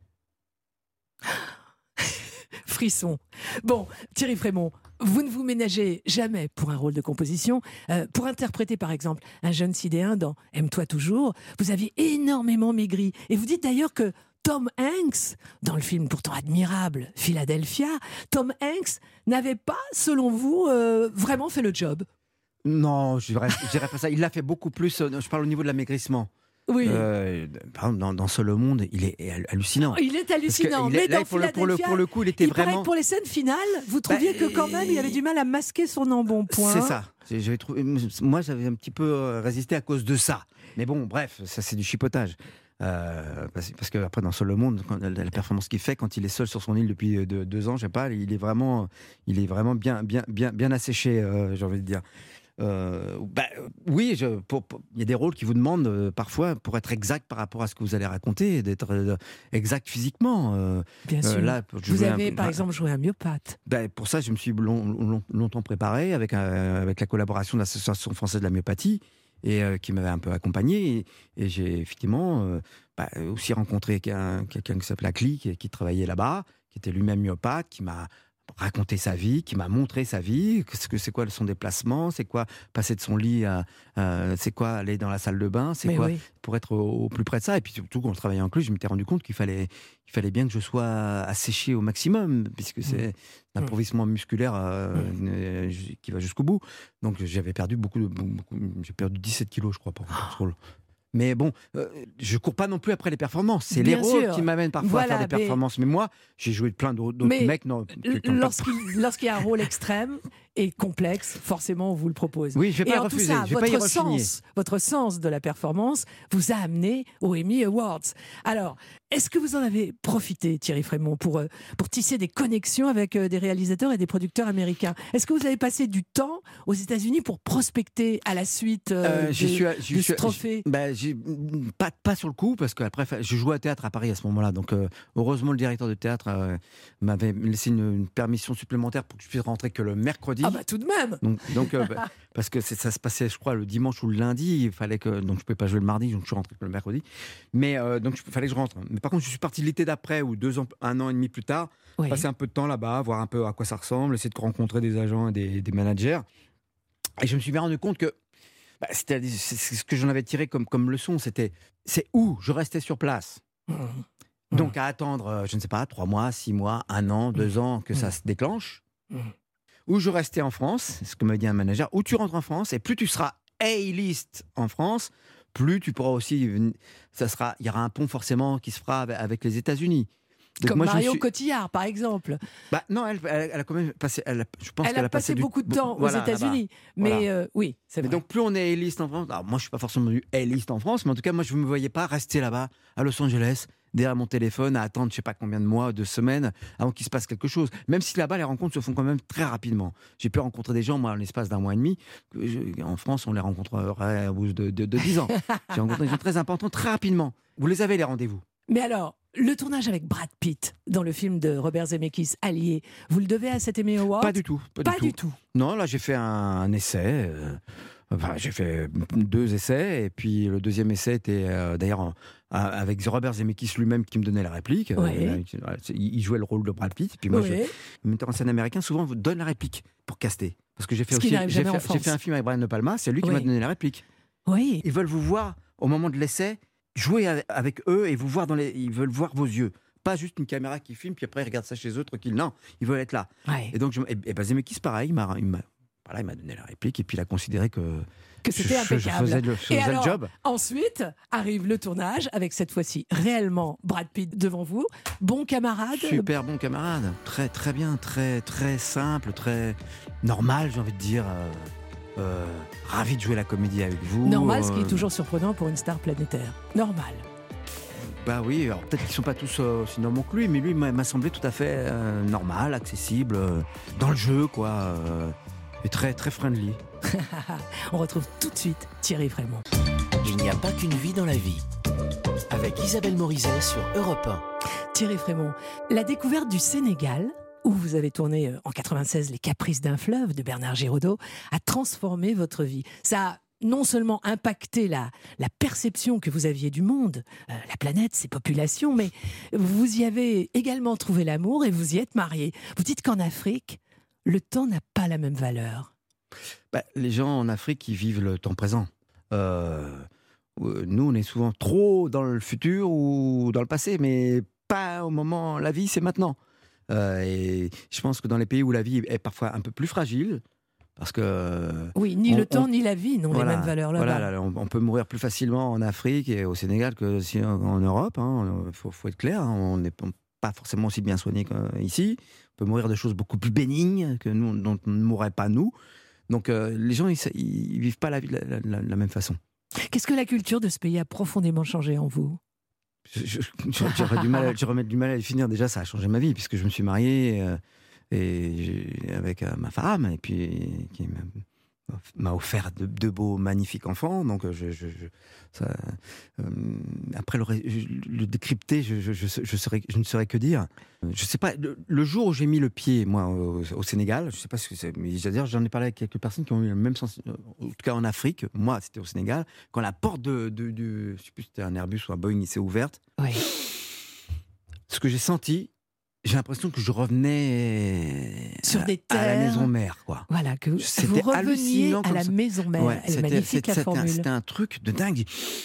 Frisson. Bon, Thierry Frémont, vous ne vous ménagez jamais pour un rôle de composition. Euh, pour interpréter, par exemple, un jeune sidéen dans Aime-toi toujours, vous aviez énormément maigri. Et vous dites d'ailleurs que Tom Hanks, dans le film pourtant admirable Philadelphia, Tom Hanks n'avait pas, selon vous, euh, vraiment fait le job. Non, je dirais, je dirais pas ça. Il l'a fait beaucoup plus. euh, Je parle au niveau de l'amaigrissement. Oui. Euh, par exemple, dans, dans Seul au monde, il est hal- hallucinant. Il est hallucinant, Parce que il est- mais là, dans pour, le, pour, le, Philadelphia, pour le coup, il était il paraît vraiment. que pour les scènes finales, vous trouviez Bah, que quand même, il avait du mal à masquer son embonpoint. C'est ça. J'ai- j'avais trouvé- moi, j'avais un petit peu euh, résisté à cause de ça. Mais bon, bref, ça c'est du chipotage. Euh, parce, parce que après, dans Seul au monde, quand, la, la performance qu'il fait quand il est seul sur son île depuis euh, deux, deux ans, je sais pas, il est vraiment, il est vraiment bien, bien, bien, bien asséché, euh, j'ai envie de dire. Euh, bah, oui, je- pour- pour- il y a des rôles qui vous demandent euh, parfois, pour être exact par rapport à ce que vous allez raconter, d'être euh, exact physiquement. Euh, Bien euh, sûr. là, pour vous jouer un- avez, par bah, exemple, joué un myopathe. ben, pour ça, je me suis long- long- longtemps préparé avec, un- avec la collaboration de l'Association française de la myopathie, et euh, qui m'avait un peu accompagné. Et, et j'ai effectivement euh, bah, aussi rencontré quelqu'un, quelqu'un qui s'appelait Acli, qui, qui travaillait là-bas, qui était lui-même myopathe, qui m'a raconté sa vie, qui m'a montré sa vie, ce que c'est quoi son déplacement, c'est quoi passer de son lit à, euh, c'est quoi aller dans la salle de bain, c'est Mais quoi oui. pour être au, au plus près de ça. Et puis surtout, quand je travaillais en club, je m'étais rendu compte qu'il fallait, il fallait bien que je sois asséché au maximum, puisque c'est un appauvrissement musculaire euh, euh, qui va jusqu'au bout. Donc j'avais perdu beaucoup, de, beaucoup j'ai perdu dix-sept kilos, je crois, pour ce rôle. Mais bon, euh, je cours pas non plus après les performances. C'est les Bien rôles sûr. qui m'amènent parfois Voilà, à faire des mais- performances. Mais moi, j'ai joué de plein d'autres, d'autres Mais mecs. Non, qui- qui ont pas- Lorsqu'il lorsqu'il y a un rôle extrême et complexe, forcément, on vous le propose. Oui, je vais pas et le en tout refuser. ça, je vais pas y votre rechigner. sens, votre sens de la performance vous a amené aux Emmy Awards. Alors, est-ce que vous en avez profité, Thierry Frémont, pour, euh, pour tisser des connexions avec euh, des réalisateurs et des producteurs américains? Est-ce que vous avez passé du temps aux États-Unis pour prospecter à la suite euh, Euh, de, j'y suis, j'y de suis- ce trophée? bah, j'ai- pas, pas sur le coup, parce que après, je jouais à théâtre à Paris à ce moment-là. Donc, euh, heureusement, le directeur de théâtre euh, m'avait laissé une, une permission supplémentaire pour que je puisse rentrer que le mercredi. Ah bah tout de même. Donc, donc euh, bah, parce que c'est- ça se passait, je crois, le dimanche ou le lundi. Il fallait que, donc je pouvais pas jouer le mardi, donc je suis rentré que le mercredi. Mais euh, donc il fallait que je rentre. Mais par contre, je suis parti l'été d'après, ou deux ans, un an et demi plus tard, Oui. passer un peu de temps là-bas, voir un peu à quoi ça ressemble, essayer de rencontrer des agents et des, des managers. Et je me suis bien rendu compte que bah, c'était, c'est c'est ce que j'en avais tiré comme, comme leçon, c'était c'est où je restais sur place. Mmh. Donc à attendre, euh, je ne sais pas, trois mois, six mois, un an, deux ans que ça se déclenche. Mmh. Ou je restais en France, c'est ce que m'a dit un manager, ou tu rentres en France, et plus tu seras A-list en France, plus tu pourras aussi, ça sera, il y aura un pont forcément qui se fera avec les États-Unis. Donc Comme moi, je me Marion suis- Cotillard, par exemple. Bah, non, elle, elle, elle a quand même passé. Elle a, je pense Elle qu'elle a a passé du- beaucoup de temps aux voilà, États-Unis. là-bas. Mais Voilà. euh, oui, c'est Mais vrai. donc plus on est A-list en France, alors moi je suis pas forcément A-list en France, mais en tout cas moi je ne me voyais pas rester là-bas à Los Angeles derrière mon téléphone à attendre je sais pas combien de mois, de semaines avant qu'il se passe quelque chose. Même si là-bas les rencontres se font quand même très rapidement. J'ai pu rencontrer des gens moi en l'espace d'un mois et demi. Que je- en France on les rencontrerait au bout de, de, de dix ans. J'ai rencontré des gens très importants très rapidement. Vous les avez les rendez-vous. Mais alors, le tournage avec Brad Pitt dans le film de Robert Zemeckis, Allié, vous le devez à cet Emmy Award? Pas du tout. Pas, Pas du, du tout. tout. Non, là j'ai fait un, un essai. euh, Enfin, j'ai fait deux essais, et puis le deuxième essai était euh, d'ailleurs en- a- avec Robert Zemeckis lui-même qui me donnait la réplique. Ouais. Euh, voilà, c'est- il il jouait le rôle de Brad Pitt. Et puis moi, Oui. je, les metteurs en scène américains souvent vous donnent la réplique pour caster. Parce que j'ai fait Ce qui aussi, n'arrive j'ai jamais fait, en j'ai France. fait un film avec Brian De Palma, c'est lui qui Oui. m'a donné la réplique. Oui. Ils veulent vous voir au moment de l'essai, jouer avec- avec eux et vous voir dans les, ils veulent voir vos yeux. Pas juste une caméra qui filme, puis après ils regardent ça chez eux, tranquille. Non, ils veulent être là. Ouais. Et donc, je, et, et ben, Zemeckis, pareil, il m'a, il m'a- voilà, il m'a donné la réplique, et puis il a considéré que Que je- c'était je, je impeccable. faisais, le, je Et faisais alors, le job. ensuite arrive le tournage avec cette fois-ci réellement Brad Pitt devant vous. Bon camarade. Super bon camarade, très très bien, très très simple, très normal, j'ai envie de dire. euh, euh, ravi de jouer la comédie avec vous. Normal, ce qui euh, est toujours surprenant pour une star planétaire. Normal. Bah oui, alors peut-être qu'ils sont pas tous euh, aussi normaux que lui, mais lui m'a, m'a semblé tout à fait euh, normal, accessible, euh, dans le jeu, quoi, euh, et très très friendly. On retrouve tout de suite Thierry Frémont. Il n'y a pas qu'une vie dans la vie. Avec Isabelle Morizet sur Europe un. Thierry Frémont, la découverte du Sénégal, où vous avez tourné euh, en quatre-vingt-seize Les Caprices d'un fleuve de Bernard Giraudot, a transformé votre vie. Ça a non seulement impacté la, la perception que vous aviez du monde, euh, la planète, ses populations, mais vous y avez également trouvé l'amour et vous y êtes marié. Vous dites qu'en Afrique, le temps n'a pas la même valeur. Bah, les gens en Afrique, ils vivent le temps présent. Euh, euh, nous, on est souvent trop dans le futur ou dans le passé, mais pas au moment. La vie, c'est maintenant. Euh, et je pense que dans les pays où la vie est parfois un peu plus fragile, parce que Oui, ni On- le temps on- ni la vie n'ont voilà, les mêmes valeurs là-bas. voilà, là, on, on peut mourir plus facilement en Afrique et au Sénégal que si en, en Europe. Il faut, faut être clair, hein, on n'est pas forcément aussi bien soigné qu'ici. On peut mourir de choses beaucoup plus bénignes que nous, dont on ne mourrait pas nous. Donc euh, les gens, ils, ils vivent pas la vie de la, la- la même façon. Qu'est-ce que la culture de ce pays a profondément changé en vous? Je- je- J'aurais du mal, à- j'aurais du mal à le finir. Déjà, ça a changé ma vie puisque je me suis marié euh, et j'ai- avec euh, ma femme, et puis qui m'a- m'a offert de, de beaux, magnifiques enfants. Donc, euh, je, je- je- ça, euh, après le, ré- je- le décrypter, je, je, je, je saurais- je ne saurais que dire. Je sais pas. Le, le jour où j'ai mis le pied, moi, au, au Sénégal, je sais pas ce que c'est, mais j'allais dire, j'en ai parlé avec quelques personnes qui ont eu le même sens. En tout cas, en Afrique, moi, c'était au Sénégal. Quand la porte de, de, de je sais plus si c'était un Airbus ou un Boeing, s'est ouverte. Oui. Ce que j'ai senti, j'ai l'impression que je revenais Sur à, des à la terres. maison mère, quoi. Voilà, que C'était vous reveniez hallucinant à comme la ça. maison mère. Ouais, Elle est c'était- magnifique, c'était- la c'était un- formule. C'était un truc de dingue.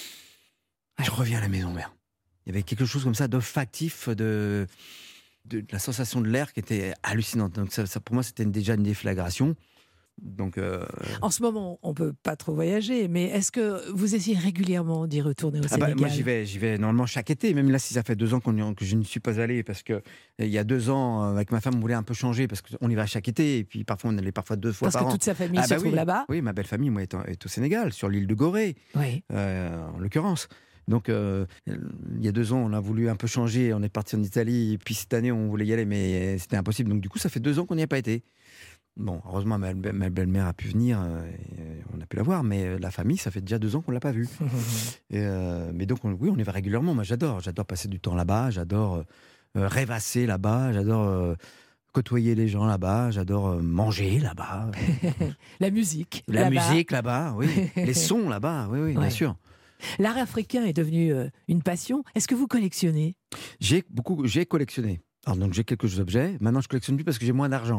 Je reviens à la maison mère. Il y avait quelque chose comme ça d'olfactif, de, de, de la sensation de l'air qui était hallucinante. Donc ça, ça, pour moi, c'était déjà une déflagration. Donc, euh, En ce moment, on ne peut pas trop voyager, mais est-ce que vous essayez régulièrement d'y retourner au ah bah, Sénégal? moi, j'y vais, j'y vais normalement chaque été. Même là, si ça fait deux ans qu'on y- que je n'y suis pas allé, parce que euh, il y a deux ans, euh, avec ma femme, on voulait un peu changer, parce qu'on y va chaque été, et puis parfois on allait parfois deux fois Parce par que an. toute sa famille Ah se bah trouve oui. là-bas. Oui, ma belle famille, moi, est, en- est au Sénégal, sur l'île de Gorée, Oui. euh, en l'occurrence. Donc, euh, il y a deux ans, on a voulu un peu changer. On est parti en Italie. Et puis cette année, on voulait y aller, mais c'était impossible. Donc, du coup, ça fait deux ans qu'on n'y a pas été. Bon, heureusement, ma, be- ma belle-mère a pu venir. euh, et, euh, on a pu la voir. Mais euh, la famille, ça fait déjà deux ans qu'on ne l'a pas vue. Et, euh, mais donc, on- oui, on y va régulièrement. Moi, j'adore. J'adore passer du temps là-bas. J'adore euh, rêvasser là-bas. J'adore euh, côtoyer les gens là-bas. J'adore euh, manger là-bas. La musique. La là-bas. musique là-bas, oui. Les sons là-bas, oui, oui, Ouais. bien sûr. L'art africain est devenu euh, une passion. Est-ce que vous collectionnez? J'ai beaucoup, j'ai collectionné. Alors donc j'ai quelques objets. Maintenant je collectionne plus parce que j'ai moins d'argent.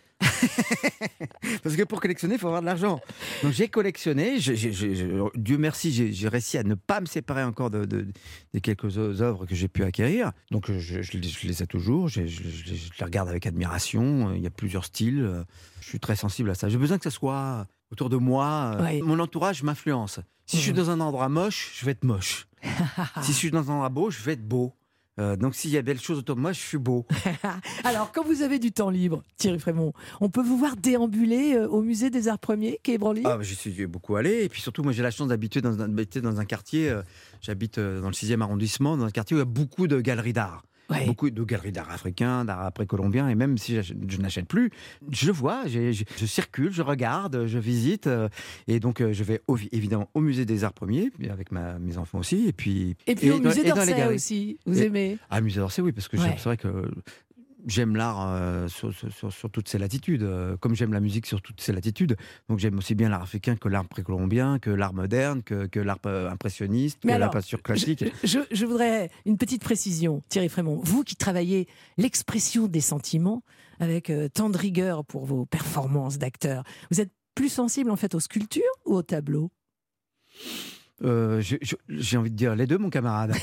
Parce que pour collectionner, il faut avoir de l'argent. Donc j'ai collectionné. J'ai- j'ai- j'ai- Dieu merci, j'ai j'ai réussi à ne pas me séparer encore de, de- des quelques œuvres que j'ai pu acquérir. Donc je, je les, je les ai toujours. Je, je- je- je les regarde avec admiration. Il y a plusieurs styles. Je suis très sensible à ça. J'ai besoin que ça soit autour de moi. Ouais. Mon entourage m'influence. Si je suis Mhm. dans un endroit moche, je vais être moche. Si je suis dans un endroit beau, je vais être beau. Euh, donc s'il y a belles choses autour de moi, je suis beau. Alors, quand vous avez du temps libre, Thierry Frémont, on peut vous voir déambuler euh, au musée des Arts Premiers, quai Branly. Ah, bah, j'y suis beaucoup allé. Et puis surtout, moi j'ai la chance d'habiter dans, un- d'habiter dans un quartier, euh, j'habite euh, dans le sixième arrondissement, dans un quartier où il y a beaucoup de galeries d'art. Ouais. Beaucoup de galeries d'art africain, d'art précolombien, et même si j'ach- je n'achète plus, je vois, j'ai- je, je circule, je regarde, je visite, euh, et donc euh, je vais au- évidemment au musée des Arts Premiers, puis avec ma- mes enfants aussi, et puis Et puis au dans- musée et dans les d'Orsay galeries. aussi, vous Et- aimez. Ah, musée d'Orsay, oui, parce que Ouais. j'aime- c'est vrai que j'aime l'art euh, sur, sur- sur- sur toutes ses latitudes, euh, comme j'aime la musique sur toutes ses latitudes. Donc j'aime aussi bien l'art africain que l'art précolombien, que l'art moderne, que, que l'art euh, impressionniste, Mais que la alors, peinture classique. Je, je- je voudrais une petite précision, Thierry Frémont. Vous qui travaillez l'expression des sentiments avec euh, tant de rigueur pour vos performances d'acteur, vous êtes plus sensible en fait aux sculptures ou aux tableaux? Euh, je- je- j'ai envie de dire les deux, mon camarade.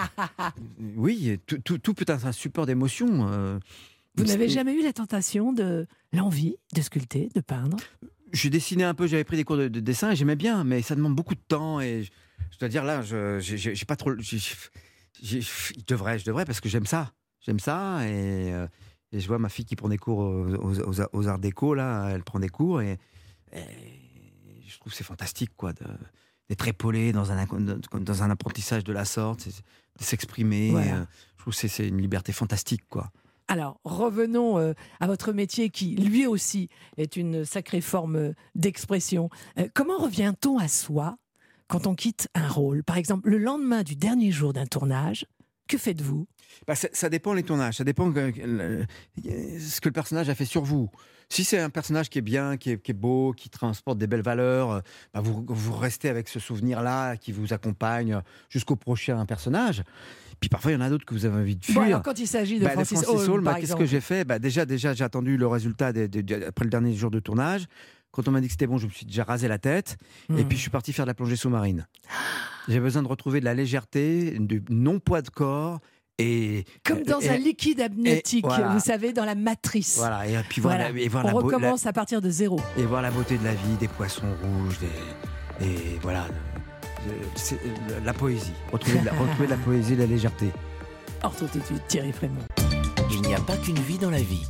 Oui, tout, tout, tout peut être un support d'émotion. euh. Vous n'avez C'est- jamais eu la tentation de l'envie de sculpter, de peindre? Je dessinais un peu, j'avais pris des cours de, de dessin et j'aimais bien, mais ça demande beaucoup de temps et je, je dois dire là, je j'ai, j'ai- j'ai pas trop. j'ai- j'ai- je devrais, je devrais parce que j'aime ça, j'aime ça et, euh, et je vois ma fille qui prend des cours aux, aux- aux- aux arts déco là, elle prend des cours et, et je trouve que c'est fantastique quoi, de, d'être épaulé dans un dans un apprentissage de la sorte, c'est- de s'exprimer. Voilà. euh, je trouve que c'est, c'est une liberté fantastique quoi. Alors, revenons euh, à votre métier qui, lui aussi, est une sacrée forme euh, d'expression. Euh, comment revient-on à soi quand on quitte un rôle? Par exemple, le lendemain du dernier jour d'un tournage, que faites-vous? Bah, ça, ça dépend les tournages, ça dépend que- que le- ce que le personnage a fait sur vous. Si c'est un personnage qui est bien, qui est, qui est beau, qui transporte des belles valeurs, euh, bah, vous, vous restez avec ce souvenir-là qui vous accompagne jusqu'au prochain personnage. Puis parfois, il y en a d'autres que vous avez envie de fuir. Bon, alors, quand il s'agit de Bah, de Francis, Francis Hall, Hall, bah, par qu'est-ce exemple. que j'ai fait bah, Déjà, déjà j'ai attendu le résultat des- des- des- après le dernier jour de tournage. Quand on m'a dit que c'était bon, je me suis déjà rasé la tête. Et Hmm. puis, je suis parti faire de la plongée sous-marine. J'ai besoin de retrouver de la légèreté, du non-poids de corps. Et, Comme dans et- un liquide amniotique, voilà. vous savez, dans la matrice. Voilà, et puis voir, Voilà. la, et voir On la, beau- recommence à partir de zéro. la- et voir la beauté de la vie, des poissons rouges, des, et voilà, euh, c'est- la poésie. Retrouver de la, retrouver de la poésie, de la légèreté. On retrouve tout de suite Thierry Frémont. Il n'y a pas qu'une vie dans la vie.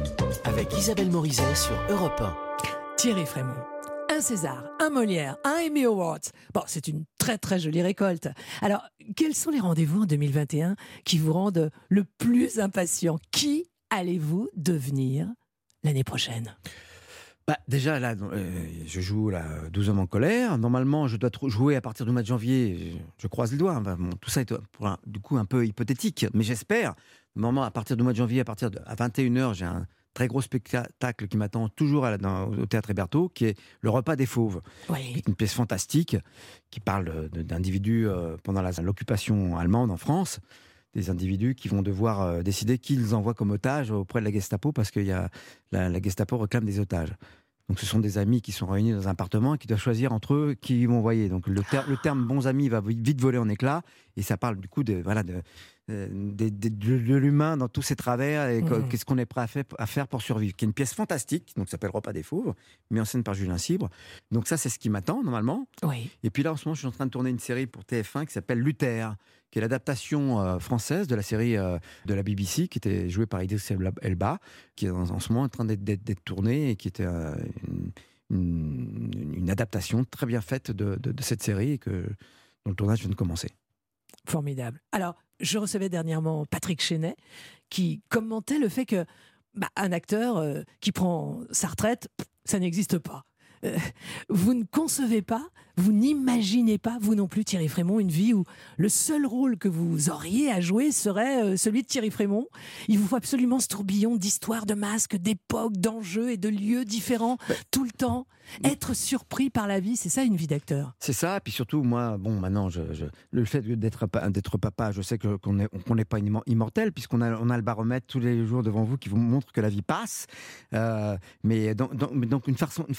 Avec Isabelle Morizet sur Europe un. Thierry Frémont. Un César, un Molière, un Emmy Awards. Bon, c'est une très très jolie récolte. Alors, quels sont les rendez-vous en deux mille vingt et un qui vous rendent le plus impatient? Qui allez-vous devenir l'année prochaine? Bah, déjà, là, euh, je joue là, douze hommes en colère. Normalement, je dois tr- jouer à partir du mois de janvier. Je, je croise les doigts. Enfin, bon, tout ça est pour un- du coup un peu hypothétique, mais j'espère. Normalement, à partir du mois de janvier, à partir de à vingt et une heures, j'ai un très gros spectacle qui m'attend toujours à la- dans- au Théâtre Hébertot, qui est Le Repas des Fauves. Oui. Une pièce fantastique qui parle de- d'individus euh, pendant la- l'occupation allemande en France, des individus qui vont devoir euh, décider qui ils envoient comme otages auprès de la Gestapo parce que y a, la, la Gestapo réclame des otages. Donc ce sont des amis qui sont réunis dans un appartement et qui doivent choisir entre eux qui ils vont envoyer. Donc le, ter- le terme bons amis va vite voler en éclats et ça parle du coup de, voilà, de, euh, de, de- de- de l'humain dans tous ses travers et Mhm. qu'est-ce qu'on est prêt à, fait- à faire pour survivre. Qui est une pièce fantastique, donc ça s'appelle Repas des Fauves, mis en scène par Julien Cibre. Donc ça c'est ce qui m'attend normalement. Oui. Et puis là, en ce moment, je suis en train de tourner une série pour T F un qui s'appelle Luther, qui est l'adaptation euh, française de la série euh, de la B B C, qui était jouée par Idriss Elba, qui est en, en ce moment en train d'être, d'être, d'être tournée et qui était euh, une, une- une adaptation très bien faite de, de- de cette série et que, dont le tournage vient de commencer. Formidable. Alors, je recevais dernièrement Patrick Chenet qui commentait le fait que bah, un acteur euh, qui prend sa retraite, pff, ça n'existe pas. Euh, vous ne concevez pas, vous n'imaginez pas, vous non plus, Thierry Frémont, une vie où le seul rôle que vous auriez à jouer serait euh, celui de Thierry Frémont. Il vous faut absolument ce tourbillon d'histoires, de masques, d'époques, d'enjeux et de lieux différents tout le temps. Être surpris par la vie, c'est ça une vie d'acteur. C'est ça, et puis surtout, moi, bon, maintenant, je, je- le fait d'être, pa- d'être papa, je sais que, qu'on n'est qu'on n'est pas immo- immortel, puisqu'on a, on a le baromètre tous les jours devant vous qui vous montre que la vie passe. Euh, mais donc, donc, mais donc une, façon, une façon d'être immortel,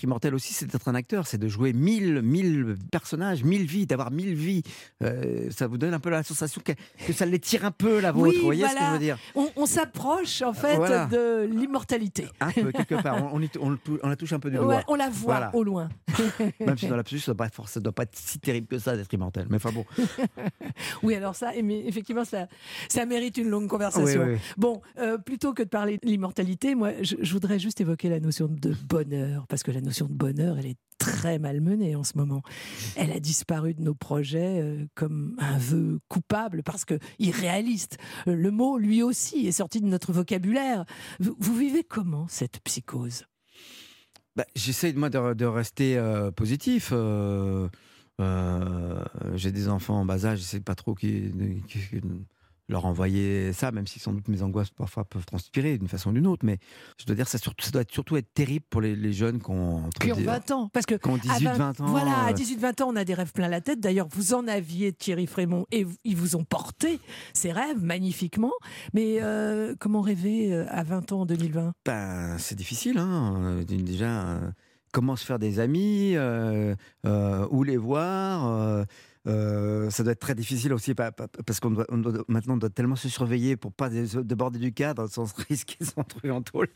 immortel aussi, c'est d'être un acteur, c'est de jouer mille, mille personnages, mille vies, d'avoir mille vies. Euh, ça vous donne un peu la sensation que, que ça l'étire un peu la vôtre. Oui, vous voyez voilà. ce que je veux dire? On, on s'approche en fait Voilà. de l'immortalité. Un peu, quelque part. On, on, y- on le tou- on la touche un peu du doigt. Ouais, on la voit Voilà. au loin. Même si dans l'absolu, ça ne doit, pas être- ça doit pas être si terrible que ça d'être immortel. Mais enfin bon. Oui, alors ça, et mais effectivement, ça, ça mérite une longue conversation. Oui, oui, oui. Bon, euh, plutôt que de parler de l'immortalité, moi, je, je voudrais juste évoquer la notion de bonheur, parce que la notion de bonheur, elle est très malmenée en ce moment. Elle a disparu de nos projets euh, comme un vœu coupable, parce que irréaliste. Euh, Le mot, lui aussi, est sorti de notre vocabulaire. Vous, vous vivez comment cette psychose? Bah, j'essaie, moi, de, de rester euh, positif. Euh, euh, j'ai des enfants en bas âge, j'essaie pas trop qu'ils, de, qu'ils- de leur envoyer ça, même si sans doute mes angoisses parfois peuvent transpirer d'une façon ou d'une autre. Mais je dois dire, ça, surtout, ça doit être, surtout être terrible pour les, les jeunes qui ont, entre Qui ont dix- vingt ans. Parce que qui ont à dix-huit, vingt ans. Voilà, à euh, dix-huit vingt ans, on a des rêves plein la tête. D'ailleurs, vous en aviez, Thierry Frémont, et v- ils vous ont porté ces rêves magnifiquement. Mais euh, comment rêver euh, à vingt ans en deux mille vingt? Ben, c'est difficile, hein. Euh, Déjà, euh, comment se faire des amis, euh, euh, où les voir. euh, euh, ça doit être très difficile aussi pa- pa- parce qu'on doit, on doit- maintenant on doit tellement se surveiller pour pas dé- déborder du cadre sans risquer son truc en tôle.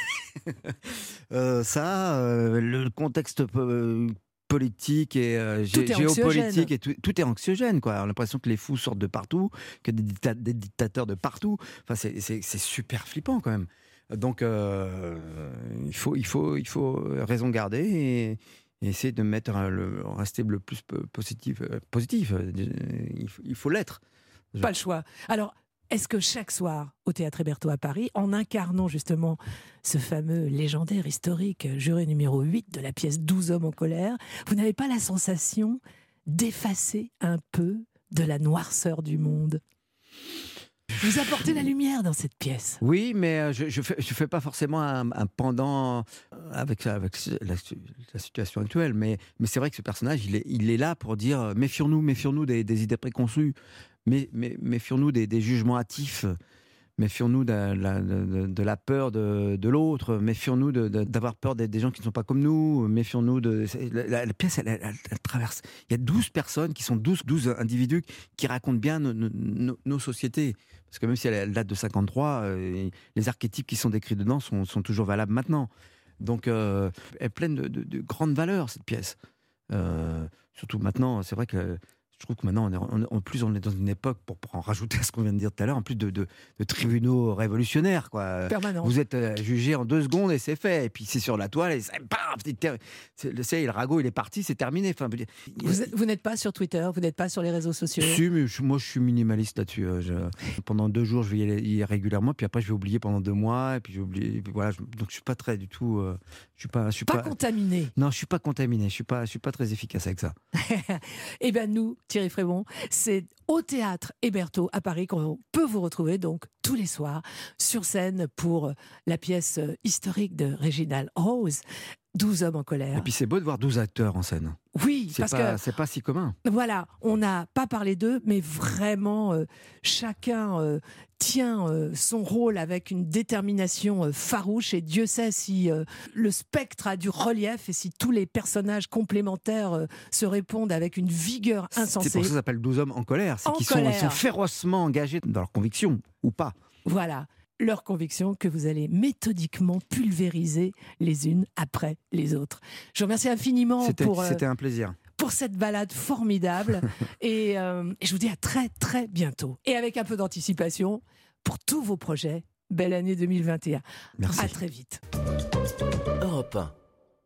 Euh, ça, euh, le contexte euh, politique et euh, Tout gé- est anxiogène. géopolitique et tout, tout est anxiogène, quoi. On a l'impression que les fous sortent de partout, que des, dicta- des dictateurs de partout. Enfin, c'est, c'est, c'est super flippant quand même. Donc, euh, il faut, il faut, il faut raison garder et, et essayer de mettre un- le, rester le plus po- positif, euh, positif. Il faut, il faut l'être. Pas le choix. Alors, est-ce que chaque soir, au Théâtre Hébertot à Paris, en incarnant justement ce fameux légendaire historique juré numéro huit de la pièce douze hommes en colère, vous n'avez pas la sensation d'effacer un peu de la noirceur du monde? Vous apportez la lumière dans cette pièce. Oui, mais euh, je ne fais, je fais pas forcément un, un pendant avec, avec la, la situation actuelle. Mais, mais c'est vrai que ce personnage, il est, il est là pour dire euh, méfions-nous, méfions-nous des, des idées préconçues, mais, mais, méfions-nous des, des jugements hâtifs, méfions-nous de la, de, de la peur de, de l'autre, méfions-nous de, de, d'avoir peur des, des gens qui ne sont pas comme nous, méfions-nous de... La, la, la pièce, elle, elle, elle, elle traverse... Il y a douze personnes qui sont douze, douze individus qui racontent bien nos, nos, nos sociétés. Parce que même si elle, elle date de cinquante-trois, euh, les archétypes qui sont décrits dedans sont, sont toujours valables maintenant. Donc, euh, elle est pleine de, de, de grandes valeurs, cette pièce. Euh, surtout maintenant, c'est vrai que je trouve que maintenant, on est, on, en plus, on est dans une époque, pour, pour en rajouter à ce qu'on vient de dire tout à l'heure, en plus de, de, de tribunaux révolutionnaires, quoi. Permanent. Vous êtes euh, jugé en deux secondes et c'est fait. Et puis c'est sur la toile et ça, bam, c'est ter- c'est- le, c'est- le ragot, il est parti, c'est terminé. Enfin, il y a- Vous, êtes- vous n'êtes pas sur Twitter, vous n'êtes pas sur les réseaux sociaux. Si, mais je- moi je suis minimaliste là-dessus. euh, je- pendant deux jours, je vais y aller, y aller régulièrement, puis après je vais oublier pendant deux mois, et puis j'ai oublié. et puis voilà, je- donc je suis pas très du tout. euh, je suis pas. Je suis Pas pas. contaminé. Non, je suis pas contaminé. Je suis pas. Je suis pas très efficace avec ça. Eh bien, nous, Thierry Frémont, c'est au Théâtre Hébertot à Paris qu'on peut vous retrouver donc tous les soirs sur scène pour la pièce euh, historique de Reginald Rose, douze hommes en colère. Et puis c'est beau de voir douze acteurs en scène. Oui, C'est parce pas. que C'est pas si commun. voilà, on n'a pas parlé d'eux, mais vraiment, euh, chacun euh, tient euh, son rôle avec une détermination euh, farouche. Et Dieu sait si euh, le spectre a du relief et si tous les personnages complémentaires euh, se répondent avec une vigueur C'est insensée. pour ça que ça s'appelle douze hommes en colère. C'est En qu'ils sont, ils colère. sont férocement engagés dans leurs convictions ou pas. Voilà, leur conviction que vous allez méthodiquement pulvériser les unes après les autres. Je vous remercie infiniment C'était pour, euh, c'était un plaisir. pour cette balade formidable et, euh, et je vous dis à très très bientôt. Et avec un peu d'anticipation pour tous vos projets, belle année deux mille vingt et un. Merci. À très vite. Europe un.